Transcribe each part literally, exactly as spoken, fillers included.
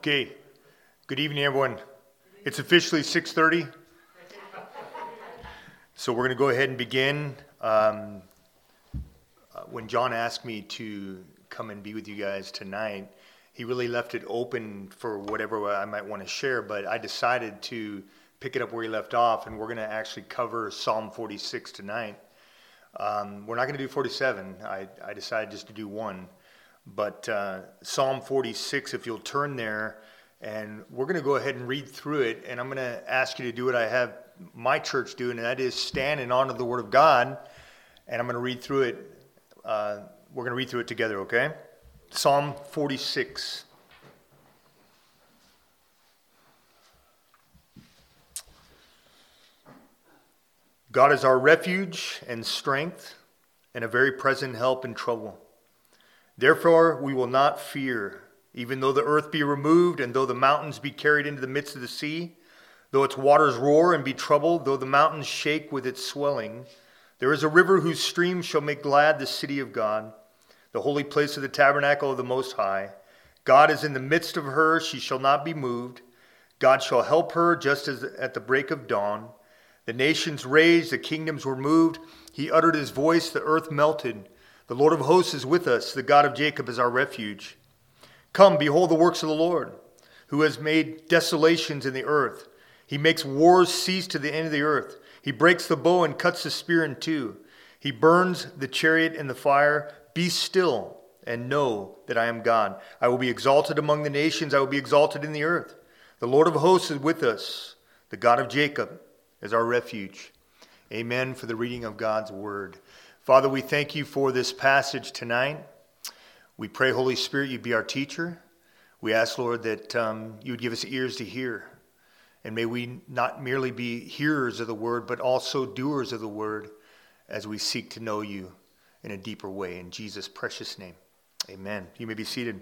Okay, good evening, everyone. It's officially six thirty, so we're going to go ahead and begin. Um, uh, when John asked me to come and be with you guys tonight, he really left it open for whatever I might want to share, but I decided to pick it up where he left off, and we're going to actually cover Psalm forty-six tonight. Um, we're not going to do forty-seven. I, I decided just to do one. But uh, Psalm forty-six, if you'll turn there, and we're going to go ahead and read through it, and I'm going to ask you to do what I have my church do, and that is stand and honor the Word of God, and I'm going to read through it. Uh, we're going to read through it together, okay? Psalm forty-six. God is our refuge and strength, and a very present help in trouble. Therefore we will not fear, even though the earth be removed, and though the mountains be carried into the midst of the sea, though its waters roar and be troubled, though the mountains shake with its swelling. There is a river whose streams shall make glad the city of God, the holy place of the tabernacle of the Most High. God is in the midst of her, she shall not be moved. God shall help her just as at the break of dawn. The nations raged, the kingdoms were moved. He uttered his voice, the earth melted. The Lord of hosts is with us. The God of Jacob is our refuge. Come, behold the works of the Lord, who has made desolations in the earth. He makes wars cease to the end of the earth. He breaks the bow and cuts the spear in two. He burns the chariot in the fire. Be still and know that I am God. I will be exalted among the nations. I will be exalted in the earth. The Lord of hosts is with us. The God of Jacob is our refuge. Amen for the reading of God's word. Father, we thank you for this passage tonight. We pray, Holy Spirit, you'd be our teacher. We ask, Lord, that um, you would give us ears to hear. And may we not merely be hearers of the word, but also doers of the word as we seek to know you in a deeper way. In Jesus' precious name, amen. You may be seated.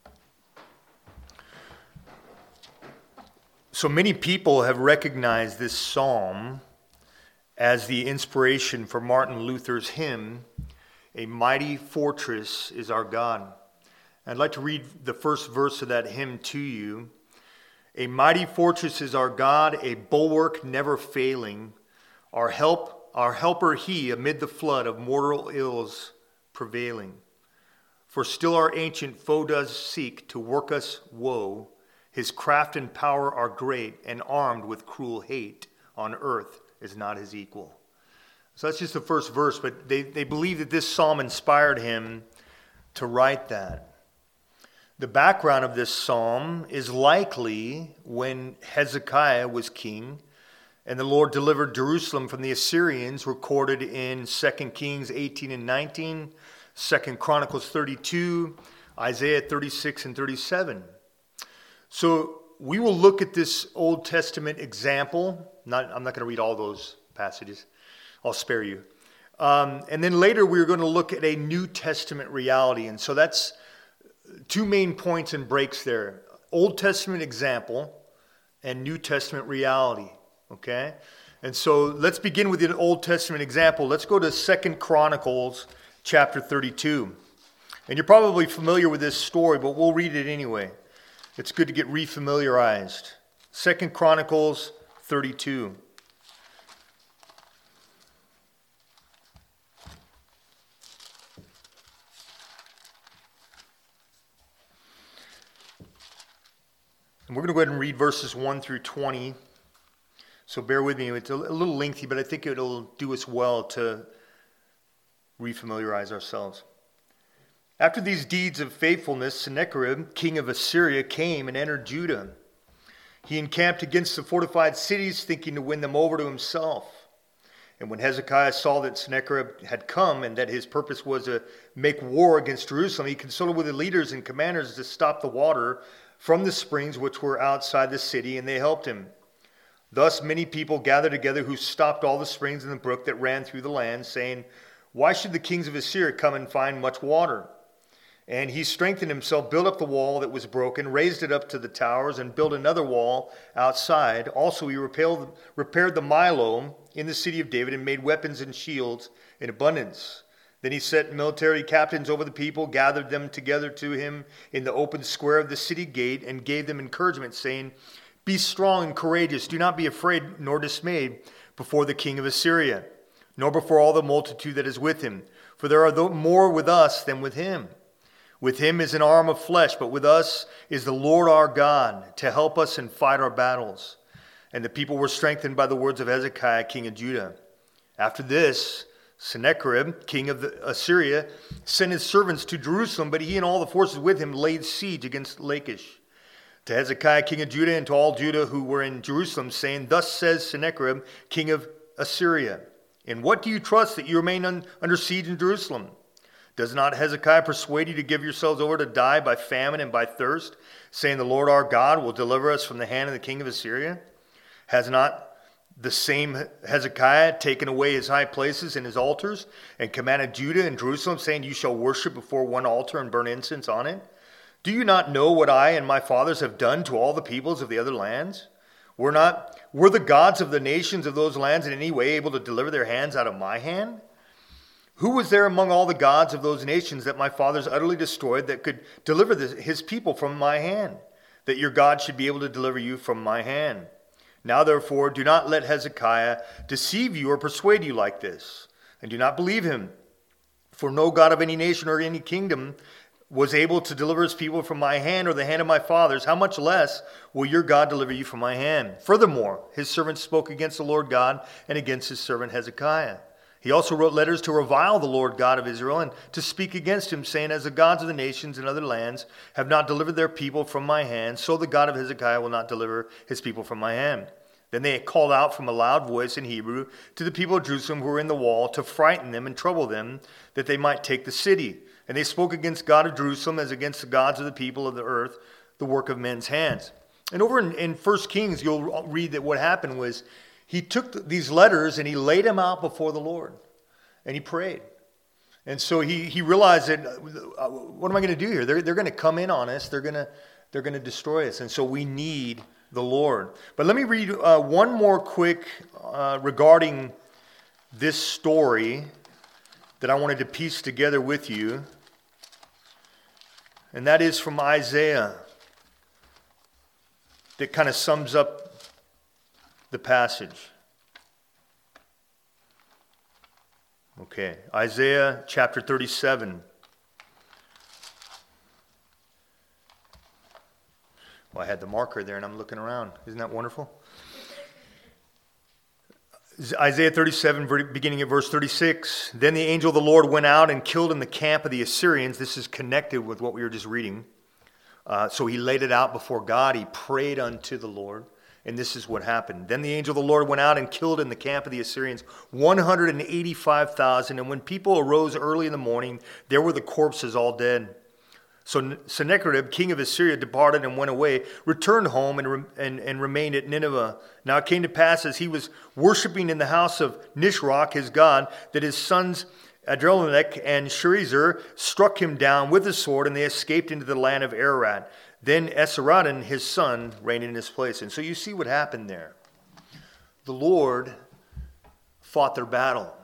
So many people have recognized this psalm as the inspiration for Martin Luther's hymn, "A Mighty Fortress is Our God." I'd like to read the first verse of that hymn to you. "A mighty fortress is our God, a bulwark never failing. Our help, our helper he, amid the flood of mortal ills prevailing. For still our ancient foe does seek to work us woe. His craft and power are great, and armed with cruel hate on earth is not his equal." So that's just the first verse, but they, they believe that this psalm inspired him to write that. The background of this psalm is likely when Hezekiah was king and the Lord delivered Jerusalem from the Assyrians, recorded in Second Kings eighteen and nineteen, Second Chronicles thirty-two, Isaiah thirty-six and thirty-seven. So we will look at this Old Testament example. Not, I'm not going to read all those passages. I'll spare you. Um, and then later we're going to look at a New Testament reality. And so that's two main points and breaks there. Old Testament example and New Testament reality. Okay? And so let's begin with an Old Testament example. Let's go to Second Chronicles chapter thirty-two. And you're probably familiar with this story, but we'll read it anyway. It's good to get refamiliarized. Second Chronicles thirty-two. And we're going to go ahead and read verses one through twenty. So bear with me. It's a little lengthy, but I think it'll do us well to refamiliarize ourselves. After these deeds of faithfulness, Sennacherib, king of Assyria, came and entered Judah. He encamped against the fortified cities, thinking to win them over to himself. And when Hezekiah saw that Sennacherib had come and that his purpose was to make war against Jerusalem, he consulted with the leaders and commanders to stop the water from the springs which were outside the city, and they helped him. Thus many people gathered together who stopped all the springs in the brook that ran through the land, saying, "Why should the kings of Assyria come and find much water?" And he strengthened himself, built up the wall that was broken, raised it up to the towers, and built another wall outside. Also he repaired, repaired the Milo in the city of David, and made weapons and shields in abundance. Then he set military captains over the people, gathered them together to him in the open square of the city gate, and gave them encouragement, saying, "Be strong and courageous. Do not be afraid nor dismayed before the king of Assyria, nor before all the multitude that is with him. For there are more with us than with him. With him is an arm of flesh, but with us is the Lord our God to help us and fight our battles." And the people were strengthened by the words of Hezekiah, king of Judah. After this, Sennacherib, king of the Assyria, sent his servants to Jerusalem, but he and all the forces with him laid siege against Lachish. To Hezekiah, king of Judah, and to all Judah who were in Jerusalem, saying, "Thus says Sennacherib, king of Assyria, in what do you trust that you remain un- under siege in Jerusalem? Does not Hezekiah persuade you to give yourselves over to die by famine and by thirst, saying, the Lord our God will deliver us from the hand of the king of Assyria? Has not the same Hezekiah taken away his high places and his altars, and commanded Judah and Jerusalem, saying, you shall worship before one altar and burn incense on it? Do you not know what I and my fathers have done to all the peoples of the other lands? Were not were the gods of the nations of those lands in any way able to deliver their hands out of my hand? Who was there among all the gods of those nations that my fathers utterly destroyed that could deliver the, his people from my hand, that your God should be able to deliver you from my hand? Now therefore do not let Hezekiah deceive you or persuade you like this, and do not believe him. For no God of any nation or any kingdom was able to deliver his people from my hand or the hand of my fathers. How much less will your God deliver you from my hand? Furthermore, his servant spoke against the Lord God and against his servant Hezekiah. He also wrote letters to revile the Lord God of Israel and to speak against him, saying, as the gods of the nations and other lands have not delivered their people from my hand, so the God of Hezekiah will not deliver his people from my hand. Then they called out from a loud voice in Hebrew to the people of Jerusalem who were in the wall to frighten them and trouble them, that they might take the city. And they spoke against God of Jerusalem as against the gods of the people of the earth, the work of men's hands. And over in, in First Kings, you'll read that what happened was he took these letters and he laid them out before the Lord. And he prayed. And so he, he realized that, uh, what am I going to do here? They're, they're going to come in on us. They're going to, they're going to destroy us. And so we need the Lord. But let me read uh, one more quick uh, regarding this story that I wanted to piece together with you. And that is from Isaiah. That kind of sums up the passage. Okay, Isaiah chapter thirty-seven. Well, I had the marker there and I'm looking around. Isn't that wonderful? Isaiah thirty-seven, beginning at verse thirty-six. Then the angel of the Lord went out and killed in the camp of the Assyrians. This is connected with what we were just reading. Uh, so he laid it out before God. He prayed unto the Lord. And this is what happened. Then the angel of the Lord went out and killed in the camp of the Assyrians one hundred eighty-five thousand. And when people arose early in the morning, there were the corpses all dead. So Sennacherib, king of Assyria, departed and went away, returned home and, re- and, and remained at Nineveh. Now it came to pass as he was worshiping in the house of Nisroch, his god, that his sons Adremelech and Sharezer struck him down with the sword, and they escaped into the land of Ararat. Then Esarhaddon, his son, reigned in his place. And so you see what happened there. The Lord fought their battle.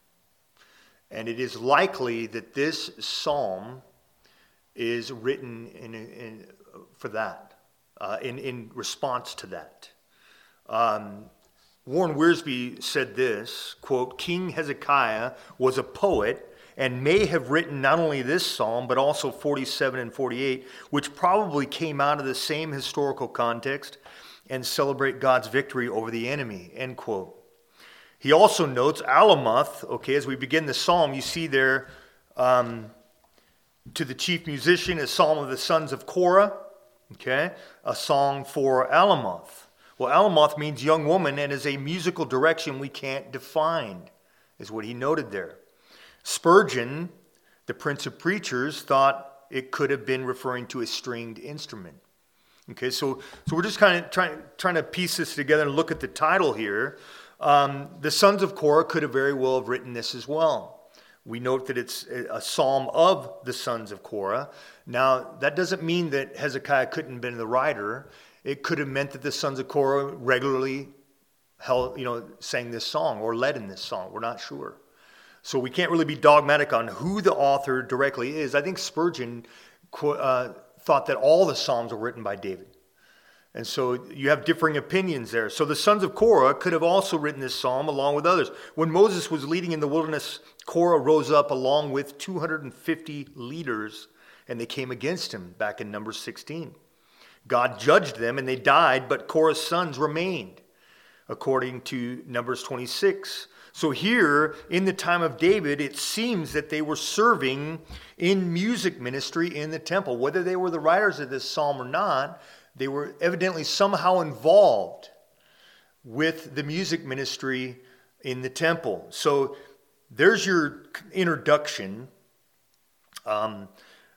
And it is likely that this psalm is written in, in, for that, uh, in, in response to that. Um, Warren Wiersbe said this, quote, King Hezekiah was a poet and may have written not only this psalm, but also forty-seven and forty-eight, which probably came out of the same historical context and celebrate God's victory over the enemy, end quote. He also notes Alamoth, okay, as we begin the psalm, you see there, um, to the chief musician, a psalm of the sons of Korah, okay, a song for Alamoth. Well, Alamoth means young woman and is a musical direction we can't define, is what he noted there. Spurgeon, the Prince of Preachers, thought it could have been referring to a stringed instrument. Okay, so so we're just kind of trying trying to piece this together and look at the title here. Um, the sons of Korah could have very well have written this as well. We note that it's a psalm of the sons of Korah. Now, that doesn't mean that Hezekiah couldn't have been the writer. It could have meant that the sons of Korah regularly held, you know, sang this song or led in this song. We're not sure. So we can't really be dogmatic on who the author directly is. I think Spurgeon uh, thought that all the Psalms were written by David. And so you have differing opinions there. So the sons of Korah could have also written this psalm along with others. When Moses was leading in the wilderness, Korah rose up along with two hundred fifty leaders, and they came against him back in Numbers sixteen. God judged them, and they died, but Korah's sons remained, according to Numbers twenty-six. So here, in the time of David, it seems that they were serving in music ministry in the temple. Whether they were the writers of this psalm or not, they were evidently somehow involved with the music ministry in the temple. So there's your introduction. Um,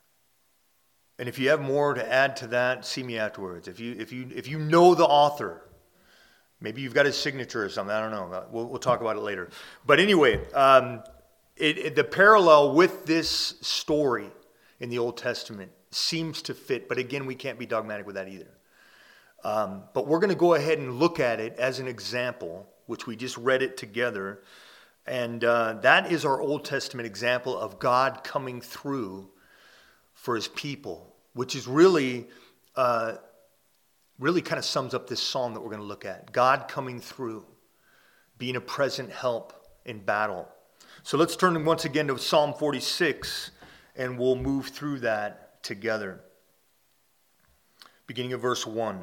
and if you have more to add to that, see me afterwards. If you if you if you know the author, maybe you've got his signature or something. I don't know. We'll, we'll talk about it later. But anyway, um, it, it, the parallel with this story in the Old Testament seems to fit. But again, we can't be dogmatic with that either. Um, but we're going to go ahead and look at it as an example, which we just read it together. And uh, that is our Old Testament example of God coming through for his people, which is really... Uh, really kind of sums up this psalm that we're going to look at. God coming through, being a present help in battle. So let's turn once again to Psalm forty-six, and we'll move through that together. Beginning of verse one.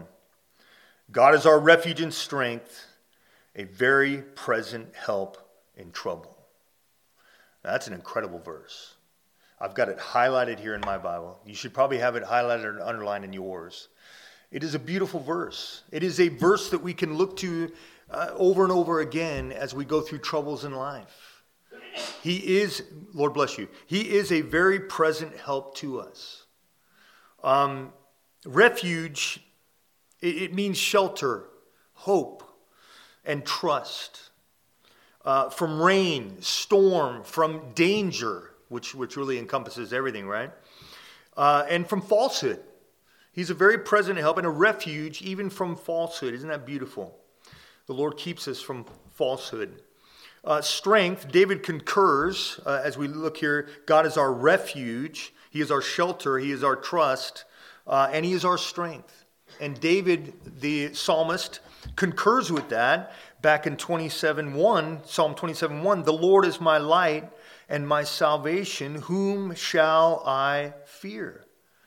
God is our refuge and strength, a very present help in trouble. Now, that's an incredible verse. I've got it highlighted here in my Bible. You should probably have it highlighted or underlined in yours. It is a beautiful verse. It is a verse that we can look to uh, over and over again as we go through troubles in life. He is, Lord bless you, he is a very present help to us. Um, refuge, it, it means shelter, hope, and trust. Uh, from rain, storm, from danger, which, which really encompasses everything, right? Uh, and from falsehood. He's a very present help and a refuge even from falsehood. Isn't that beautiful? The Lord keeps us from falsehood. Uh, strength, David concurs uh, as we look here. God is our refuge. He is our shelter. He is our trust. Uh, and he is our strength. And David, the psalmist, concurs with that back in twenty-seven one, Psalm twenty-seven one. The Lord is my light and my salvation. Whom shall I fear?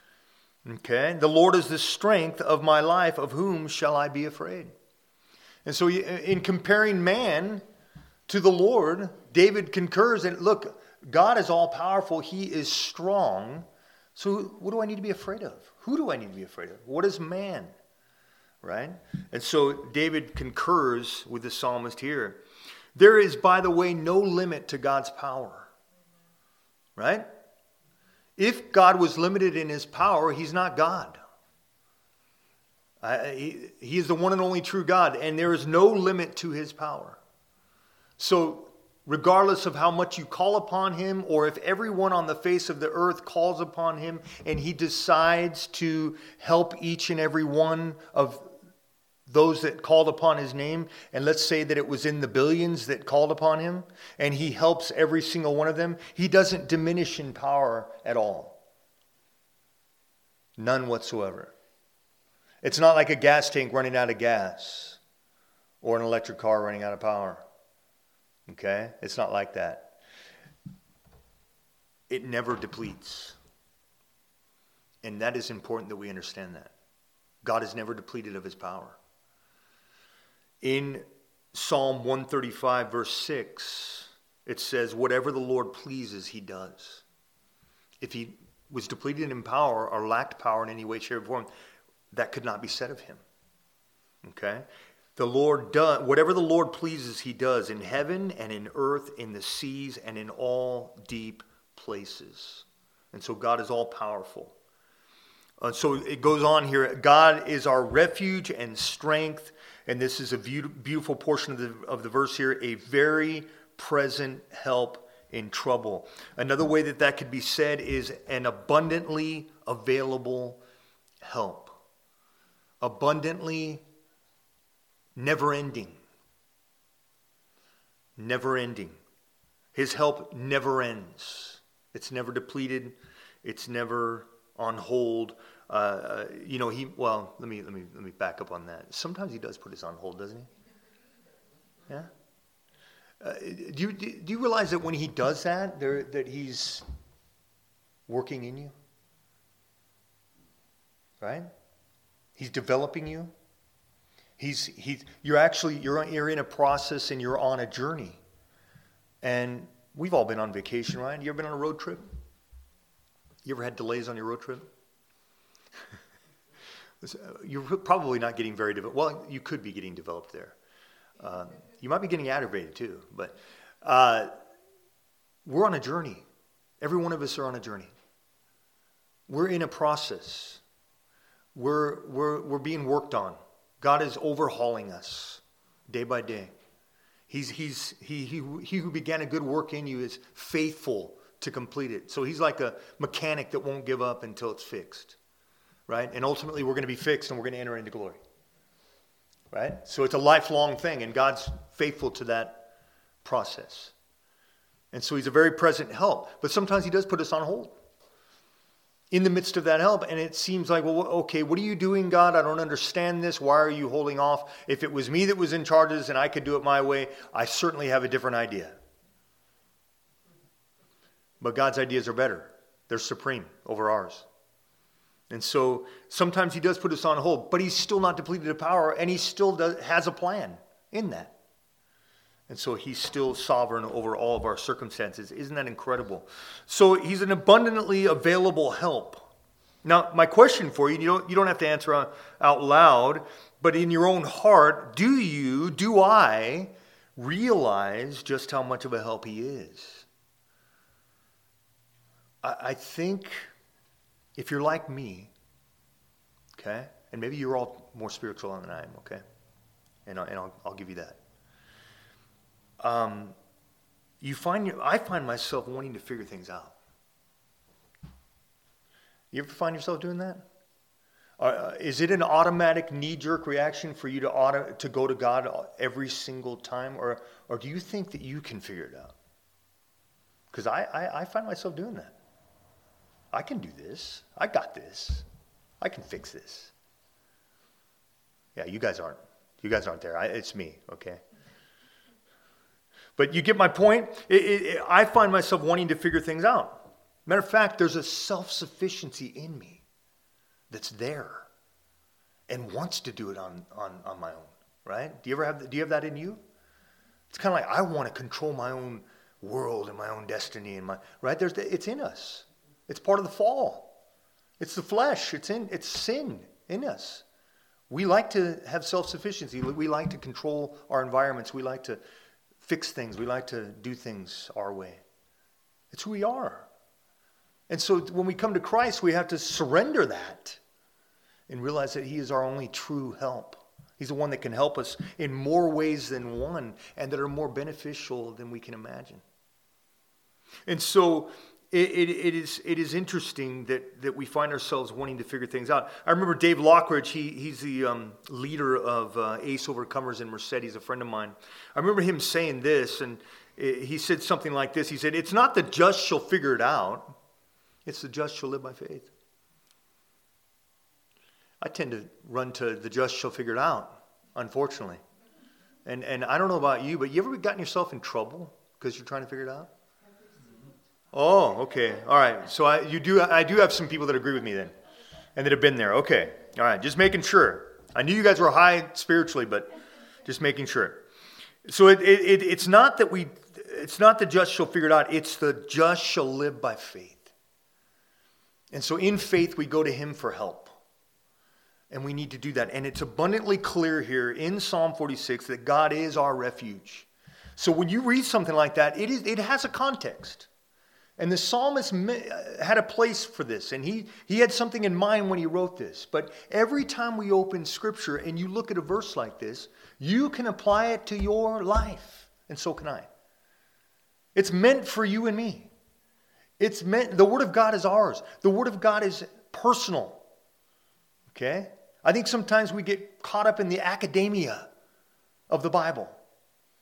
Okay, the Lord is the strength of my life. Of whom shall I be afraid? And so in comparing man to the Lord, David concurs that, look, God is all powerful. He is strong. So what do I need to be afraid of? Who do I need to be afraid of? What is man? Right? And so David concurs with the psalmist here. There is, by the way, no limit to God's power. Right? If God was limited in his power, he's not God. Uh, he, he is the one and only true God, and there is no limit to his power. So regardless of how much you call upon him, or if everyone on the face of the earth calls upon him, and he decides to help each and every one of those that called upon his name, and let's say that it was in the billions that called upon him, and he helps every single one of them, he doesn't diminish in power at all. None whatsoever. It's not like a gas tank running out of gas or an electric car running out of power. Okay? It's not like that. It never depletes. And that is important that we understand that. God is never depleted of his power. In Psalm one thirty-five, verse six, it says, whatever the Lord pleases, he does. If he was depleted in power or lacked power in any way, shape, or form, that could not be said of him. Okay? The Lord does, whatever the Lord pleases, he does in heaven and in earth, in the seas, and in all deep places. And so God is all powerful. Uh, so it goes on here. God is our refuge and strength. And this is a beautiful portion of the, of the verse here. A very present help in trouble. Another way that that could be said is an abundantly available help. Abundantly, never ending. Never ending. His help never ends. It's never depleted. It's never on hold. Uh, you know, he, well, let me, let me, let me back up on that. Sometimes he does put us on hold, doesn't he? Yeah. Uh, do you, do you realize that when he does that, there, that he's working in you? Right? He's developing you. He's, he's, you're actually, you're, you're in a process and you're on a journey. And we've all been on vacation, right? You ever been on a road trip? You ever had delays on your road trip? You're probably not getting very developed. Well, you could be getting developed there. Uh, you might be getting aggravated too. But uh, we're on a journey. Every one of us are on a journey. We're in a process. We're, we're, we're being worked on. God is overhauling us day by day. He's, he's, he, he, he who began a good work in you is faithful to complete it. So he's like a mechanic that won't give up until it's fixed. Right? And ultimately we're going to be fixed and we're going to enter into glory. Right? So it's a lifelong thing and God's faithful to that process. And so he's a very present help. But sometimes he does put us on hold in the midst of that help. And it seems like, well, okay, what are you doing, God? I don't understand this. Why are you holding off? If it was me that was in charge of this and I could do it my way, I certainly have a different idea. But God's ideas are better. They're supreme over ours. And so sometimes he does put us on hold, but he's still not depleted of power, and he still does, has a plan in that. And so he's still sovereign over all of our circumstances. Isn't that incredible? So he's an abundantly available help. Now, my question for you, you don't, you don't have to answer out loud, but in your own heart, do you, do I realize just how much of a help he is? I, I think... If you're like me, okay, and maybe you're all more spiritual than I am, okay, and, I, and I'll, I'll give you that. Um, you find I find myself wanting to figure things out. You ever find yourself doing that? Uh, is it an automatic knee-jerk reaction for you to auto, to go to God every single time, or or do you think that you can figure it out? Because I, I I find myself doing that. I can do this. I got this. I can fix this. Yeah, you guys aren't. You guys aren't there. I, it's me, okay? But you get my point? It, it, it, I find myself wanting to figure things out. Matter of fact, there's a self-sufficiency in me that's there and wants to do it on, on, on my own, right? Do you ever have, do you have that in you? It's kind of like I want to control my own world and my own destiny, and my right? There's the, it's in us. It's part of the fall. It's the flesh. It's in. It's sin in us. We like to have self-sufficiency. We like to control our environments. We like to fix things. We like to do things our way. It's who we are. And so when we come to Christ, we have to surrender that and realize that he is our only true help. He's the one that can help us in more ways than one and that are more beneficial than we can imagine. And so It, it, it is it is interesting that, that we find ourselves wanting to figure things out. I remember Dave Lockridge, he, he's the um, leader of uh, Ace Overcomers in Merced. He's a friend of mine. I remember him saying this, and he said something like this. He said, it's not the just shall figure it out. It's the just shall live by faith. I tend to run to the just shall figure it out, unfortunately. And, and I don't know about you, but you ever gotten yourself in trouble because you're trying to figure it out? Oh, okay. All right. So I you do I do have some people that agree with me then, and that have been there. Okay. All right. Just making sure. I knew you guys were high spiritually, but just making sure. So it, it it's not that we it's not the just shall figure it out. It's the just shall live by faith. And so in faith we go to him for help, and we need to do that. And it's abundantly clear here in Psalm forty-six that God is our refuge. So when you read something like that, it is it has a context. And the psalmist had a place for this, and he, he had something in mind when he wrote this. But every time we open Scripture and you look at a verse like this, you can apply it to your life, and so can I. It's meant for you and me. It's meant, the Word of God is ours. The Word of God is personal. Okay? I think sometimes we get caught up in the academia of the Bible.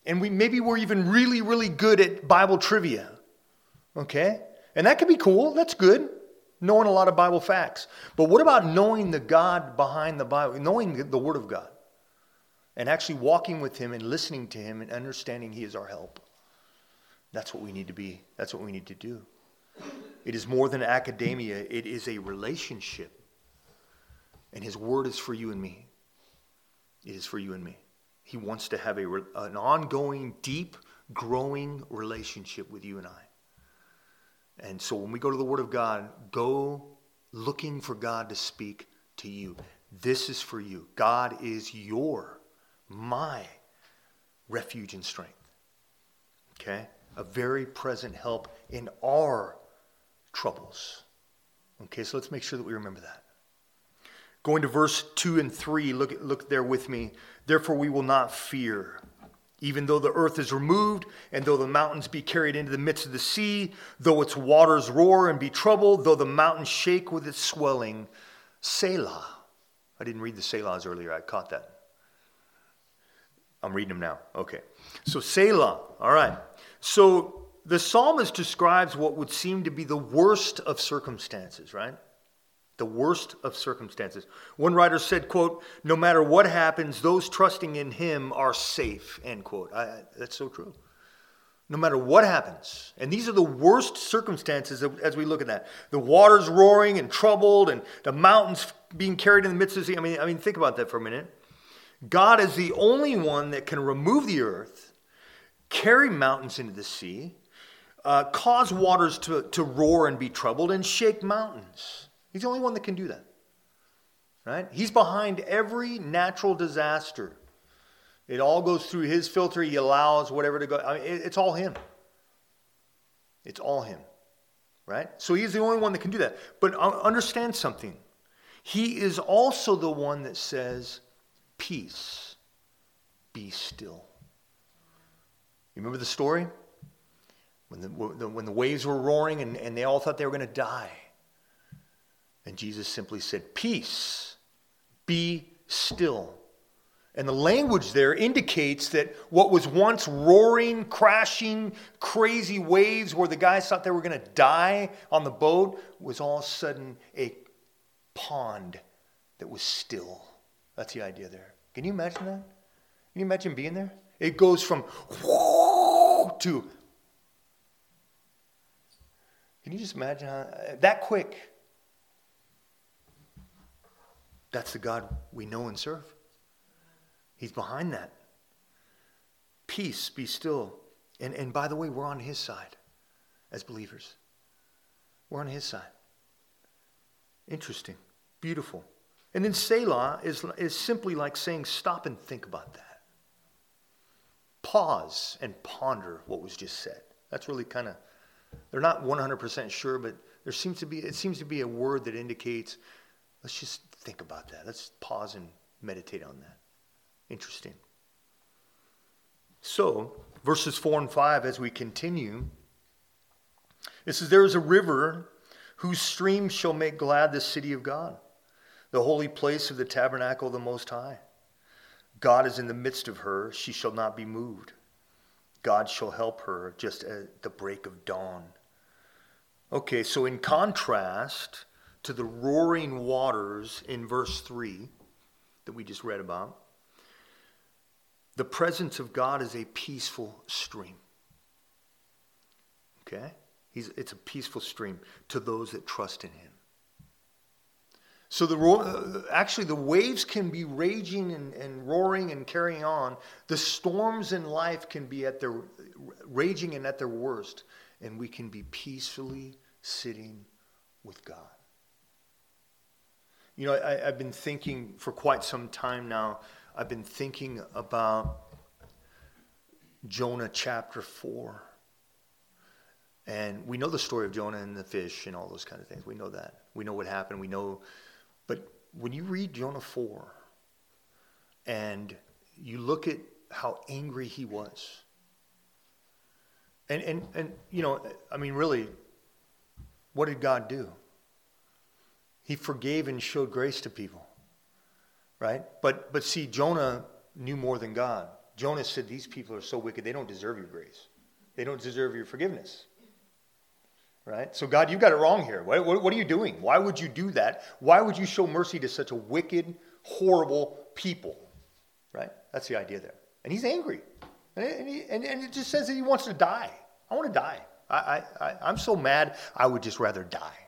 And we maybe we're even really, really good at Bible trivia. Okay? And that could be cool. That's good. Knowing a lot of Bible facts. But what about knowing the God behind the Bible, knowing the Word of God, and actually walking with Him and listening to Him and understanding He is our help? That's what we need to be. That's what we need to do. It is more than academia. It is a relationship. And His Word is for you and me. It is for you and me. He wants to have a, an ongoing, deep, growing relationship with you and I. And so when we go to the Word of God, go looking for God to speak to you. This is for you. God is your, my refuge and strength. Okay? A very present help in our troubles. Okay, so let's make sure that we remember that. Going to verse two and three, look, look there with me. Therefore we will not fear. Even though the earth is removed, and though the mountains be carried into the midst of the sea, though its waters roar and be troubled, though the mountains shake with its swelling, Selah. I didn't read the Selahs earlier. I caught that. I'm reading them now. Okay. So Selah. All right. So the psalmist describes what would seem to be the worst of circumstances, right? The worst of circumstances. One writer said, quote, no matter what happens, those trusting in Him are safe, end quote. I, that's so true. No matter what happens. And these are the worst circumstances as we look at that. The waters roaring and troubled and the mountains being carried in the midst of the sea. I mean, I mean, think about that for a minute. God is the only one that can remove the earth, carry mountains into the sea, uh, cause waters to, to roar and be troubled, and shake mountains. He's the only one that can do that, right? He's behind every natural disaster. It all goes through His filter. He allows whatever to go. I mean, it, it's all Him. It's all Him, right? So He's the only one that can do that. But understand something. He is also the one that says, peace, be still. You remember the story? When the, when the waves were roaring and, and they all thought they were going to die. And Jesus simply said, peace, be still. And the language there indicates that what was once roaring, crashing, crazy waves where the guys thought they were going to die on the boat was all of a sudden a pond that was still. That's the idea there. Can you imagine that? Can you imagine being there? It goes from whoo to, can you just imagine how, that quick? That's the God we know and serve. He's behind that. Peace, be still. And, and by the way, we're on His side as believers. We're on His side. Interesting. Beautiful. And then Selah is, is simply like saying, stop and think about that. Pause and ponder what was just said. That's really kind of, they're not one hundred percent sure, but there seems to be, it seems to be a word that indicates, let's just think about that. Let's pause and meditate on that. Interesting. So, verses four and five, as we continue, it says, there is a river whose streams shall make glad the city of God, the holy place of the tabernacle of the Most High. God is in the midst of her. She shall not be moved. God shall help her just at the break of dawn. Okay, so in contrast to the roaring waters in verse three that we just read about, the presence of God is a peaceful stream. Okay? He's, it's a peaceful stream to those that trust in Him. So the uh, actually the waves can be raging and, and roaring and carrying on. The storms in life can be at their raging and at their worst, and we can be peacefully sitting with God. You know, I, I've been thinking for quite some time now. I've been thinking about Jonah chapter four. And we know the story of Jonah and the fish and all those kind of things. We know that. We know what happened. We know. But when you read Jonah four and you look at how angry he was. And, and, and you know, I mean, really, what did God do? He forgave and showed grace to people. Right? But but see, Jonah knew more than God. Jonah said, these people are so wicked, they don't deserve your grace. They don't deserve your forgiveness. Right? So God, you got it wrong here. What, what, what are you doing? Why would you do that? Why would you show mercy to such a wicked, horrible people? Right? That's the idea there. And he's angry. And, he, and, and it just says that he wants to die. I want to die. I, I, I, I'm so mad, I would just rather die.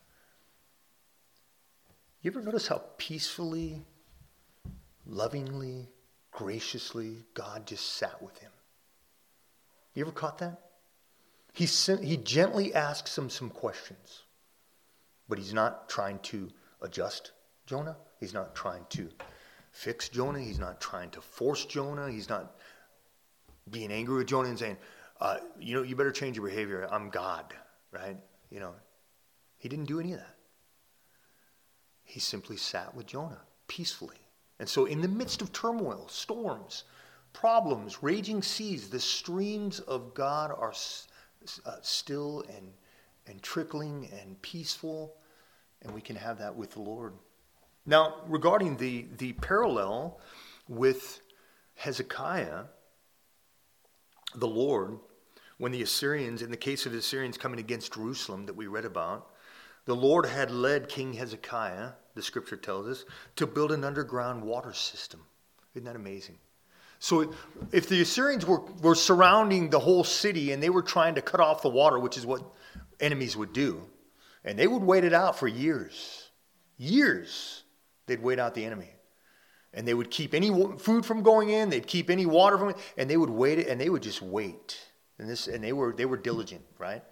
You ever notice how peacefully, lovingly, graciously God just sat with him? You ever caught that? He, he gently asks him some questions, but he's not trying to adjust Jonah. He's not trying to fix Jonah. He's not trying to force Jonah. He's not being angry with Jonah and saying, uh, you know, you better change your behavior. I'm God, right? You know, he didn't do any of that. He simply sat with Jonah peacefully. And so in the midst of turmoil, storms, problems, raging seas, the streams of God are uh, still and, and trickling and peaceful, and we can have that with the Lord. Now, regarding the, the parallel with Hezekiah, the Lord, when the Assyrians, in the case of the Assyrians coming against Jerusalem that we read about, the Lord had led King Hezekiah, the scripture tells us, to build an underground water system. Isn't that amazing? So if the Assyrians were, were surrounding the whole city and they were trying to cut off the water, which is what enemies would do, and they would wait it out for years, years, they'd wait out the enemy. And they would keep any food from going in, they'd keep any water from it, and they would wait it, and they would just wait. And this, and they were they were diligent, right?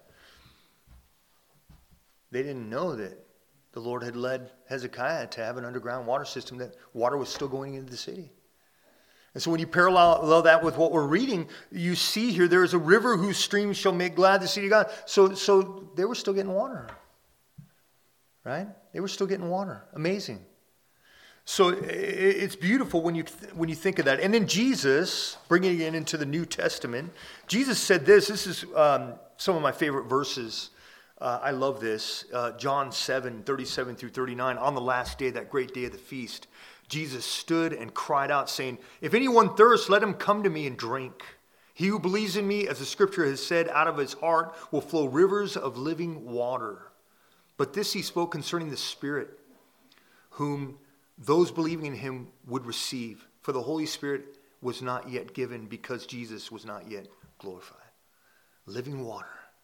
They didn't know that the Lord had led Hezekiah to have an underground water system, that water was still going into the city. And so when you parallel that with what we're reading, you see here there is a river whose streams shall make glad the city of God. So, so they were still getting water, right? They were still getting water. Amazing. So it's beautiful when you when you think of that. And then Jesus, bringing it into the New Testament, Jesus said this. This is um, some of my favorite verses. Uh, I love this. Uh, John seven, thirty-seven through thirty-nine. On the last day, that great day of the feast, Jesus stood and cried out, saying, "If anyone thirsts, let him come to me and drink. He who believes in me, as the scripture has said, out of his heart will flow rivers of living water." But this he spoke concerning the Spirit, whom those believing in him would receive. For the Holy Spirit was not yet given, because Jesus was not yet glorified. Living water.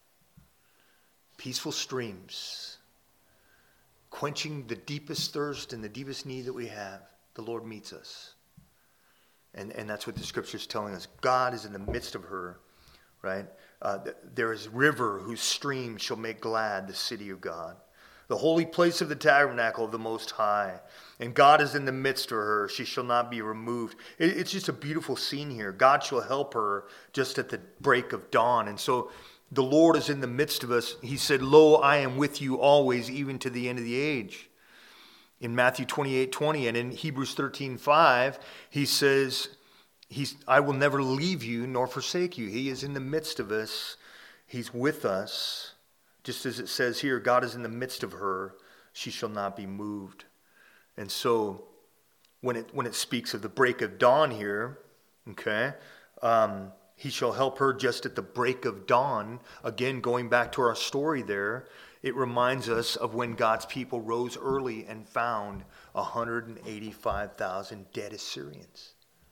Peaceful streams. Quenching the deepest thirst and the deepest need that we have. The Lord meets us. And, and that's what the scripture is telling us. God is in the midst of her. Right? Uh, there is a river whose stream shall make glad the city of God. The holy place of the tabernacle of the Most High. And God is in the midst of her. She shall not be removed. It, it's just a beautiful scene here. God shall help her just at the break of dawn. And so the Lord is in the midst of us. He said, "Lo, I am with you always, even to the end of the age." In Matthew twenty-eight twenty and in Hebrews thirteen five, he says, He's, "I will never leave you nor forsake you." He is in the midst of us. He's with us. Just as it says here, God is in the midst of her. She shall not be moved. And so when it when it speaks of the break of dawn here, okay, um, he shall help her just at the break of dawn. Again, going back to our story there, it reminds us of when God's people rose early and found one hundred eighty-five thousand dead Assyrians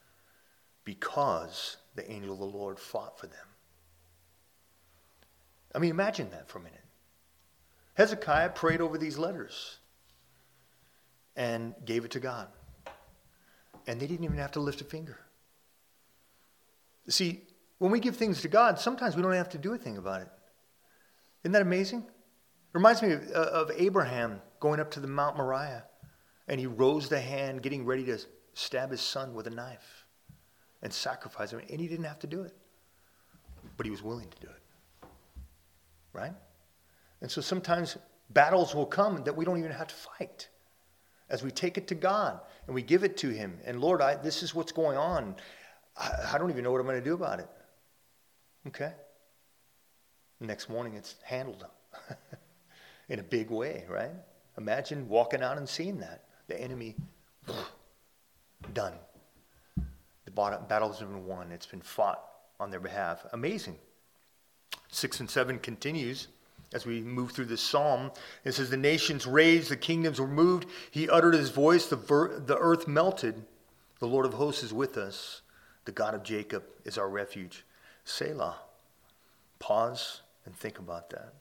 because the angel of the Lord fought for them. I mean, imagine that for a minute. Hezekiah prayed over these letters and gave it to God. And they didn't even have to lift a finger. See, when we give things to God, sometimes we don't have to do a thing about it. Isn't that amazing? It reminds me of, of Abraham going up to the Mount Moriah, and he rose the hand, getting ready to stab his son with a knife and sacrifice him. And he didn't have to do it, but he was willing to do it. Right? And so sometimes battles will come that we don't even have to fight. As we take it to God and we give it to him. And Lord, I, this is what's going on. I, I don't even know what I'm going to do about it. Okay? Next morning it's handled in a big way, right? Imagine walking out and seeing that. The enemy, done. The battle's been won. It's been fought on their behalf. Amazing. Six and seven continues as we move through this psalm. It says, the nations raged, the kingdoms were moved. He uttered his voice, the, ver- the earth melted. The Lord of hosts is with us. The God of Jacob is our refuge. Selah. Pause and think about that.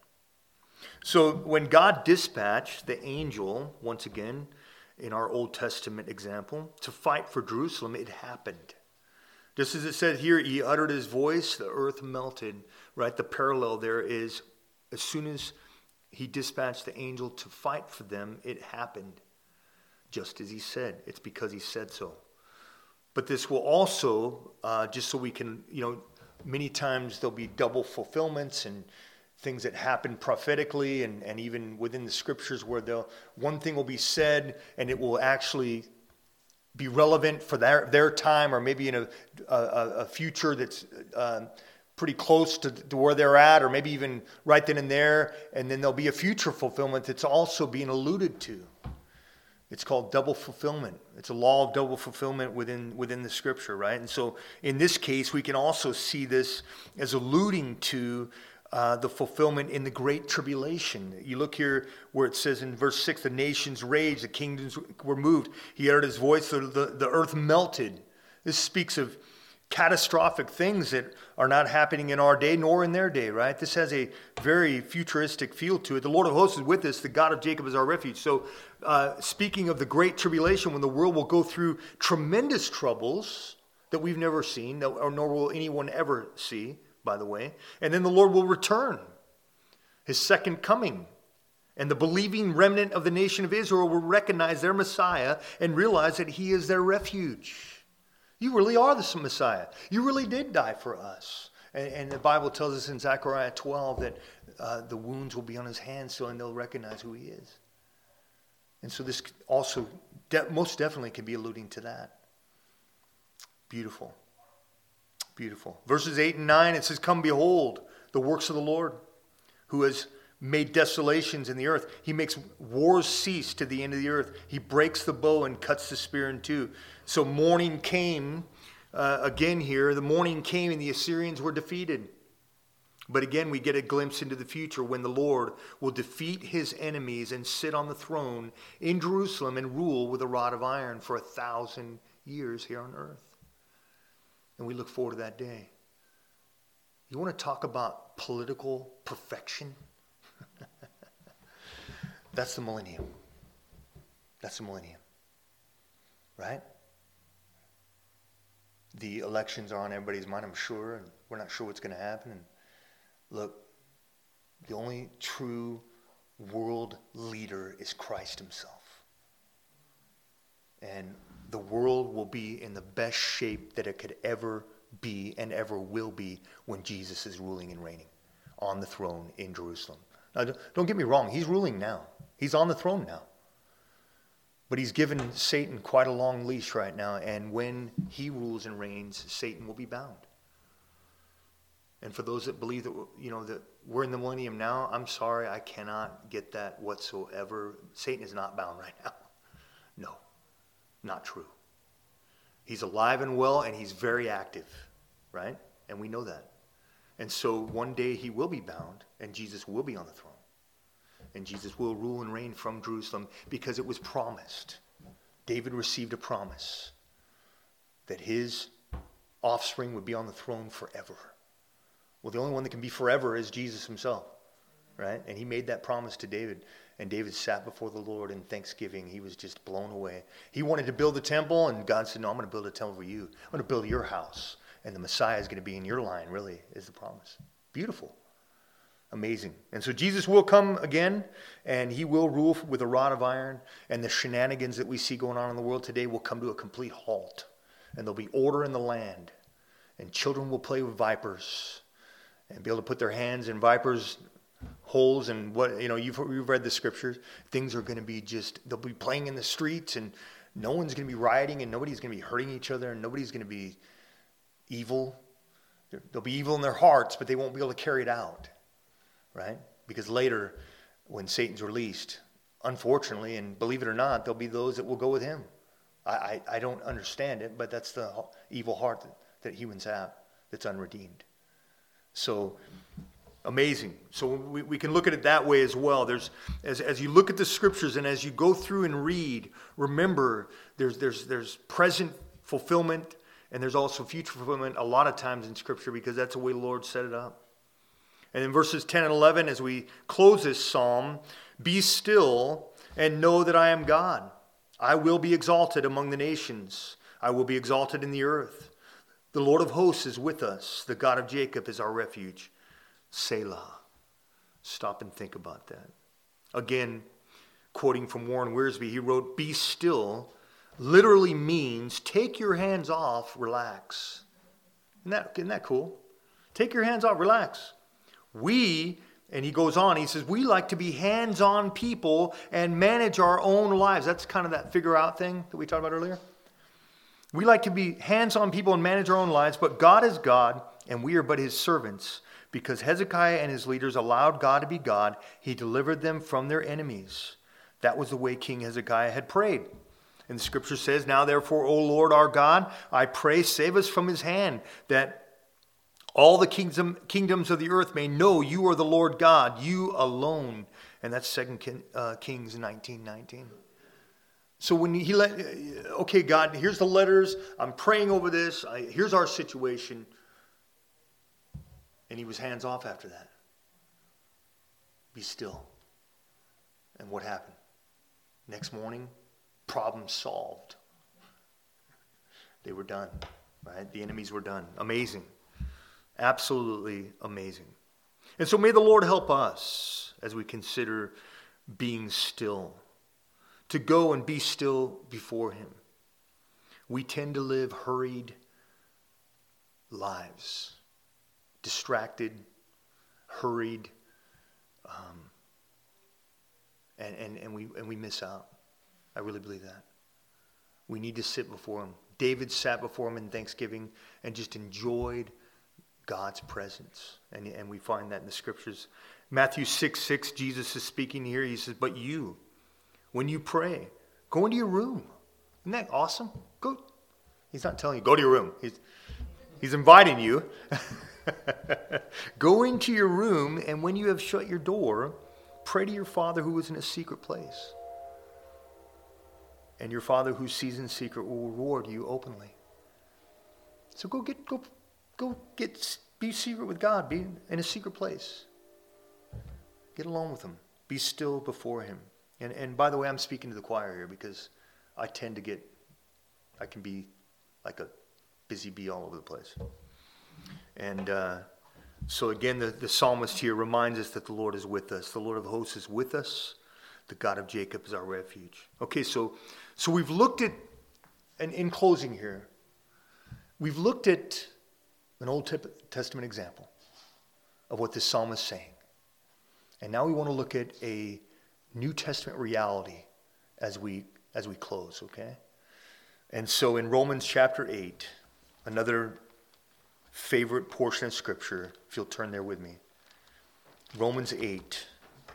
So when God dispatched the angel, once again, in our Old Testament example, to fight for Jerusalem, it happened. Just as it said here, he uttered his voice, the earth melted, right? The parallel there is, as soon as he dispatched the angel to fight for them, it happened. Just as he said. It's because he said so. But this will also, uh, just so we can, you know, many times there'll be double fulfillments and things that happen prophetically and, and even within the scriptures where they'll, one thing will be said and it will actually be relevant for their, their time, or maybe in a, a, a future that's uh, pretty close to, to where they're at, or maybe even right then and there, and then there'll be a future fulfillment that's also being alluded to. It's called double fulfillment. It's a law of double fulfillment within, within the scripture, right? And so in this case, we can also see this as alluding to uh, the fulfillment in the Great Tribulation. You look here where it says in verse six, the nations raged, the kingdoms were moved. He uttered his voice, the, the, the earth melted. This speaks of catastrophic things that are not happening in our day nor in their day, right? This has a very futuristic feel to it. The Lord of hosts is with us. The God of Jacob is our refuge. So uh, speaking of the Great Tribulation, when the world will go through tremendous troubles that we've never seen, or nor will anyone ever see, by the way. And then the Lord will return, his second coming. And the believing remnant of the nation of Israel will recognize their Messiah and realize that he is their refuge. You really are the Messiah. You really did die for us. And, and the Bible tells us in Zechariah twelve that uh, the wounds will be on his hands, so and they'll recognize who he is. And so this also de- most definitely can be alluding to that. Beautiful. Beautiful. Verses eight and nine, it says, come behold the works of the Lord, who has made desolations in the earth. He makes wars cease to the end of the earth. He breaks the bow and cuts the spear in two. So morning came, uh, again here, the morning came and the Assyrians were defeated. But again, we get a glimpse into the future when the Lord will defeat his enemies and sit on the throne in Jerusalem and rule with a rod of iron for a thousand years here on earth. And we look forward to that day. You want to talk about political perfection? That's the millennium. That's the millennium. Right? The elections are on everybody's mind, I'm sure, and we're not sure what's going to happen. And look, the only true world leader is Christ himself. And the world will be in the best shape that it could ever be and ever will be when Jesus is ruling and reigning on the throne in Jerusalem. Now, don't get me wrong, he's ruling now. He's on the throne now. But he's given Satan quite a long leash right now, and when he rules and reigns, Satan will be bound. And for those that believe that, you know, that we're in the millennium now, I'm sorry, I cannot get that whatsoever. Satan is not bound right now. No, not true. He's alive and well, and he's very active, right? And we know that. And so one day he will be bound, and Jesus will be on the throne. And Jesus will rule and reign from Jerusalem because it was promised. David received a promise that his offspring would be on the throne forever. Well, the only one that can be forever is Jesus himself, right? And he made that promise to David. And David sat before the Lord in thanksgiving. He was just blown away. He wanted to build the temple, and God said, no, I'm going to build a temple for you. I'm going to build your house. And the Messiah is going to be in your line, really, is the promise. Beautiful. Amazing. And so Jesus will come again, and he will rule with a rod of iron, and the shenanigans that we see going on in the world today will come to a complete halt. And there'll be order in the land, and children will play with vipers and be able to put their hands in vipers' holes, and what, you know, you've, you've read the scriptures. Things are going to be just, they'll be playing in the streets, and no one's going to be rioting, and nobody's going to be hurting each other, and nobody's going to be evil. They'll be evil in their hearts, but they won't be able to carry it out. Right? Because later, when Satan's released, unfortunately, and believe it or not, there'll be those that will go with him. I, I, I don't understand it, but that's the evil heart that, that humans have that's unredeemed. So amazing. So we, we can look at it that way as well. There's as as you look at the scriptures and as you go through and read, remember there's there's there's present fulfillment and there's also future fulfillment a lot of times in scripture because that's the way the Lord set it up. And in verses ten and eleven, as we close this psalm, be still and know that I am God. I will be exalted among the nations. I will be exalted in the earth. The Lord of hosts is with us. The God of Jacob is our refuge. Selah. Stop and think about that. Again, quoting from Warren Wiersbe, he wrote, be still literally means take your hands off, relax. Isn't that, isn't that cool? Take your hands off, relax. We, and he goes on, he says, we like to be hands-on people and manage our own lives. That's kind of that figure out thing that we talked about earlier. We like to be hands-on people and manage our own lives, but God is God, and we are but his servants. Because Hezekiah and his leaders allowed God to be God, he delivered them from their enemies. That was the way King Hezekiah had prayed. And the scripture says, now therefore, O Lord our God, I pray, save us from his hand, that all the kingdom, kingdoms of the earth may know you are the Lord God, you alone. And that's Second uh, Kings nineteen nineteen. So when he let, okay, God, here's the letters. I'm praying over this. I, here's our situation. And he was hands off after that. Be still. And what happened? Next morning, problem solved. They were done, right? The enemies were done. Amazing. Absolutely amazing. And so may the Lord help us as we consider being still, to go and be still before him. We tend to live hurried lives, distracted, hurried, um, and, and, and, we, and we miss out. I really believe that. We need to sit before him. David sat before him in thanksgiving and just enjoyed God's presence. And, and we find that in the scriptures. Matthew six six, Jesus is speaking here. He says, but you, when you pray, go into your room. Isn't that awesome? Go. He's not telling you, go to your room. He's, he's inviting you. Go into your room, and when you have shut your door, pray to your Father who is in a secret place. And your Father who sees in secret will reward you openly. So go get, go, go get, be secret with God. Be in a secret place. Get alone with him. Be still before him. And and by the way, I'm speaking to the choir here because I tend to get, I can be like a busy bee all over the place. And uh, so again, the, the psalmist here reminds us that the Lord is with us. The Lord of hosts is with us. The God of Jacob is our refuge. Okay, so so we've looked at, and in closing here, we've looked at an Old Testament example of what this psalm is saying. And now we want to look at a New Testament reality as we as we close, okay? And so in Romans chapter eight, another favorite portion of Scripture, if you'll turn there with me. Romans eight.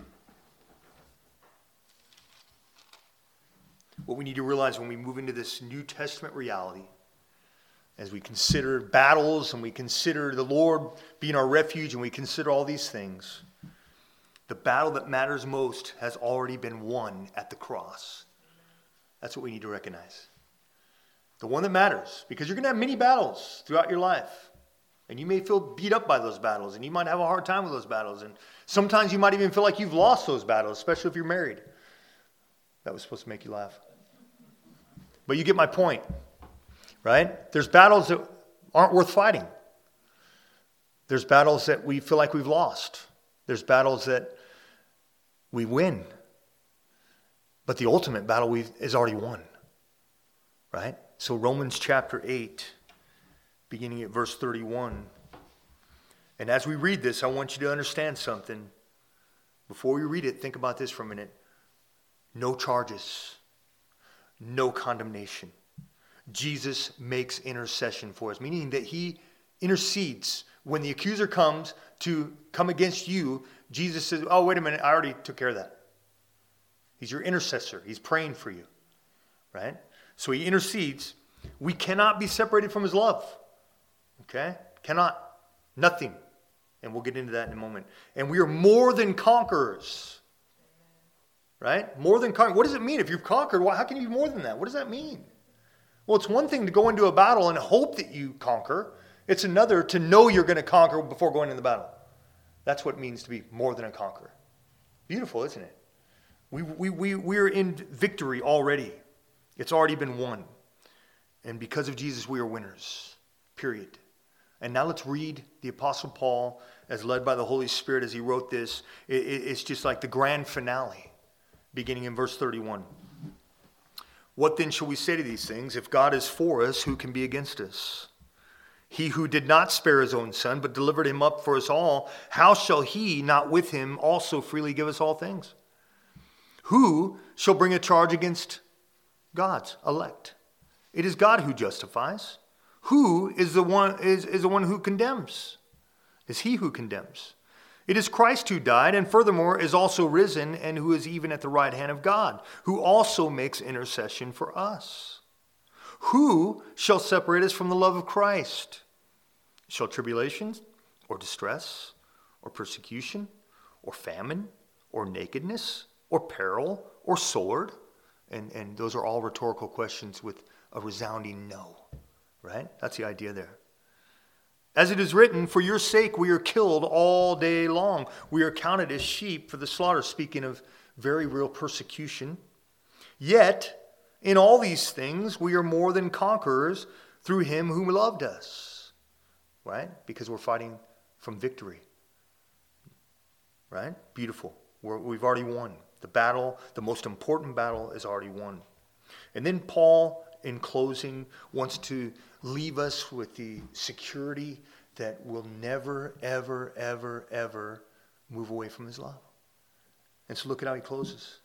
What we need to realize when we move into this New Testament reality, as we consider battles and we consider the Lord being our refuge and we consider all these things, the battle that matters most has already been won at the cross. That's what we need to recognize. The one that matters, because you're going to have many battles throughout your life. And you may feel beat up by those battles, and you might have a hard time with those battles. And sometimes you might even feel like you've lost those battles, especially if you're married. That was supposed to make you laugh. But you get my point, right? There's battles that aren't worth fighting. There's battles that we feel like we've lost. There's battles that we win. But the ultimate battle we've, is already won, right? So Romans chapter eight, beginning at verse thirty-one. And as we read this, I want you to understand something. Before we read it, think about this for a minute. No charges. No condemnation. Jesus makes intercession for us, meaning that he intercedes. When the accuser comes to come against you, Jesus says, oh, wait a minute, I already took care of that. He's your intercessor. He's praying for you, right? So he intercedes. We cannot be separated from his love. Okay? Cannot. Nothing. And we'll get into that in a moment. And we are more than conquerors. Right? More than conquerors. What does it mean? If you've conquered, how can you be more than that? What does that mean? Well, it's one thing to go into a battle and hope that you conquer. It's another to know you're going to conquer before going into the battle. That's what it means to be more than a conqueror. Beautiful, isn't it? We, we, we, we're in victory already. It's already been won. And because of Jesus, we are winners. Period. And now let's read the Apostle Paul as led by the Holy Spirit as he wrote this. It, it, it's just like the grand finale, beginning in verse thirty-one. What then shall we say to these things? If God is for us, who can be against us? He who did not spare his own son, but delivered him up for us all, how shall he not with him also freely give us all things? Who shall bring a charge against God's elect? It is God who justifies. Who is the one is, is the one who condemns? Is he who condemns? It is Christ who died, and furthermore is also risen, and who is even at the right hand of God, who also makes intercession for us. Who shall separate us from the love of Christ? Shall tribulations, or distress, or persecution, or famine, or nakedness, or peril, or sword? And, and those are all rhetorical questions with a resounding no, right? That's the idea there. As it is written, for your sake we are killed all day long. We are counted as sheep for the slaughter, speaking of very real persecution. Yet, in all these things, we are more than conquerors through him who loved us. Right? Because we're fighting from victory. Right? Beautiful. We're, we've already won. The battle, the most important battle is already won. And then Paul, in closing, wants to leave us with the security that we'll never, ever, ever, ever move away from his love. And so look at how he closes.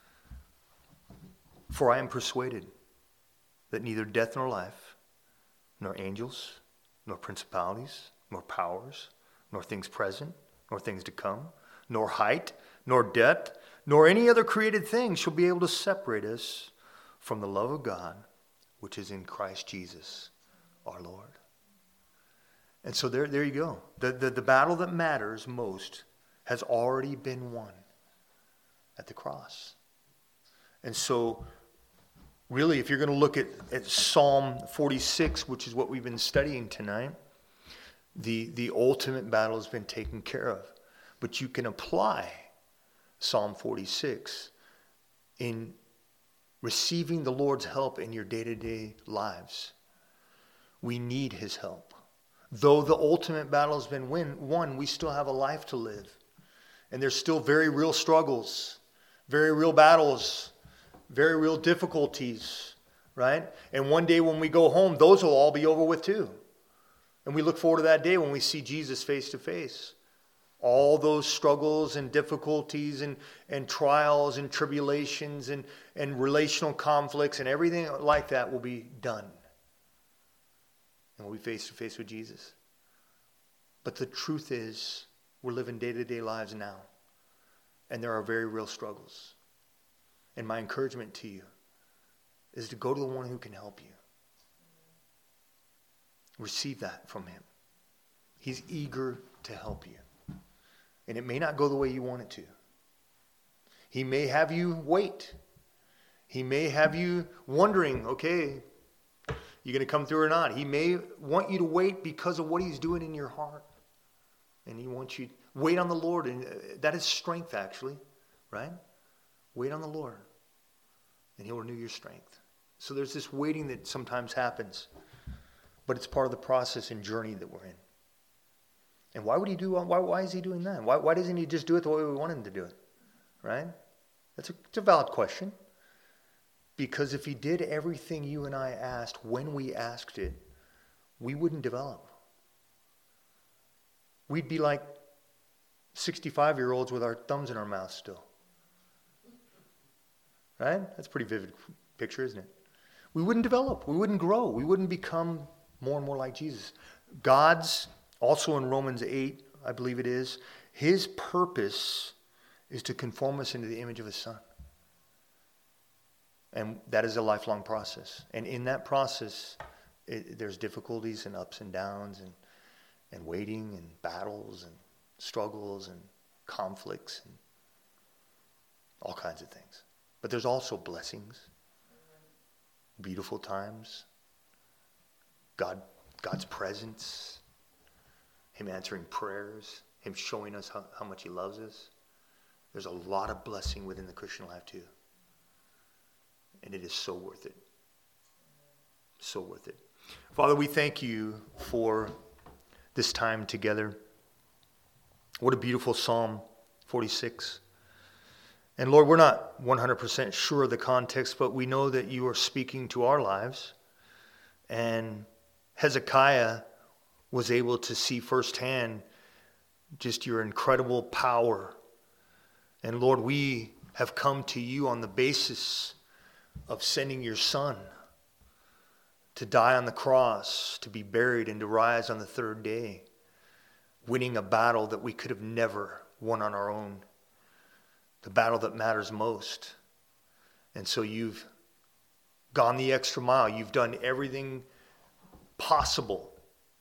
For I am persuaded that neither death nor life, nor angels, nor principalities, nor powers, nor things present, nor things to come, nor height, nor depth, nor any other created thing shall be able to separate us from the love of God, which is in Christ Jesus, our Lord. And so there, there you go. The, the, the battle that matters most has already been won at the cross. And so, really, if you're going to look at, at Psalm forty-six, which is what we've been studying tonight, the, the ultimate battle has been taken care of. But you can apply Psalm forty-six in receiving the Lord's help in your day-to-day lives. We need his help. Though the ultimate battle has been win, won, we still have a life to live. And there's still very real struggles, very real battles, very real difficulties, right? And one day when we go home, those will all be over with too. And we look forward to that day when we see Jesus face to face. All those struggles and difficulties and, and trials and tribulations and, and relational conflicts and everything like that will be done. And we'll be face to face with Jesus. But the truth is, we're living day-to-day lives now. And there are very real struggles. And my encouragement to you is to go to the one who can help you. Receive that from him. He's eager to help you. And it may not go the way you want it to. He may have you wait. He may have you wondering, okay, you going to come through or not? He may want you to wait because of what he's doing in your heart. And he wants you to wait on the Lord. And that is strength, actually, right? Wait on the Lord. And he'll renew your strength. So there's this waiting that sometimes happens. But it's part of the process and journey that we're in. And why would he do, why, why is he doing that? Why, why doesn't he just do it the way we want him to do it? Right? That's a, it's a valid question. Because if he did everything you and I asked when we asked it, we wouldn't develop. We'd be like sixty-five-year-olds with our thumbs in our mouths still. Right? That's a pretty vivid picture, isn't it? We wouldn't develop. We wouldn't grow. We wouldn't become more and more like Jesus. God's, also in Romans eight, I believe it is, his purpose is to conform us into the image of his Son. And that is a lifelong process. And in that process, it, there's difficulties and ups and downs and, and waiting and battles and struggles and conflicts and all kinds of things. But there's also blessings, beautiful times, God, God's presence, Him answering prayers, Him showing us how, how much He loves us. There's a lot of blessing within the Christian life too. And it is so worth it. So worth it. Father, we thank you for this time together. What a beautiful Psalm forty-six. And Lord, we're not one hundred percent sure of the context, but we know that you are speaking to our lives. And Hezekiah was able to see firsthand just your incredible power. And Lord, we have come to you on the basis of sending your Son to die on the cross, to be buried, and to rise on the third day, winning a battle that we could have never won on our own, the battle that matters most. And so you've gone the extra mile. You've done everything possible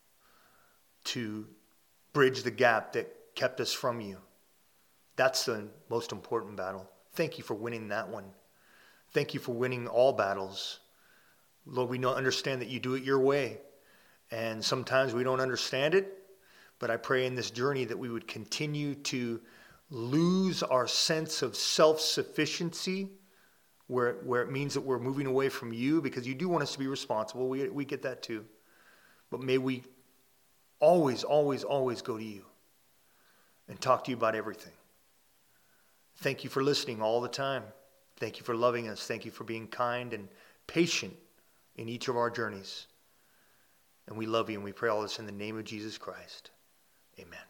to bridge the gap that kept us from you. That's the most important battle. Thank you for winning that one. Thank you for winning all battles. Lord, we know, understand that you do it your way. And sometimes we don't understand it. But I pray in this journey that we would continue to lose our sense of self-sufficiency, where, where it means that we're moving away from you, because you do want us to be responsible. We, we get that too. But may we always, always, always go to you and talk to you about everything. Thank you for listening all the time. Thank you for loving us. Thank you for being kind and patient in each of our journeys. And we love you, and we pray all this in the name of Jesus Christ. Amen.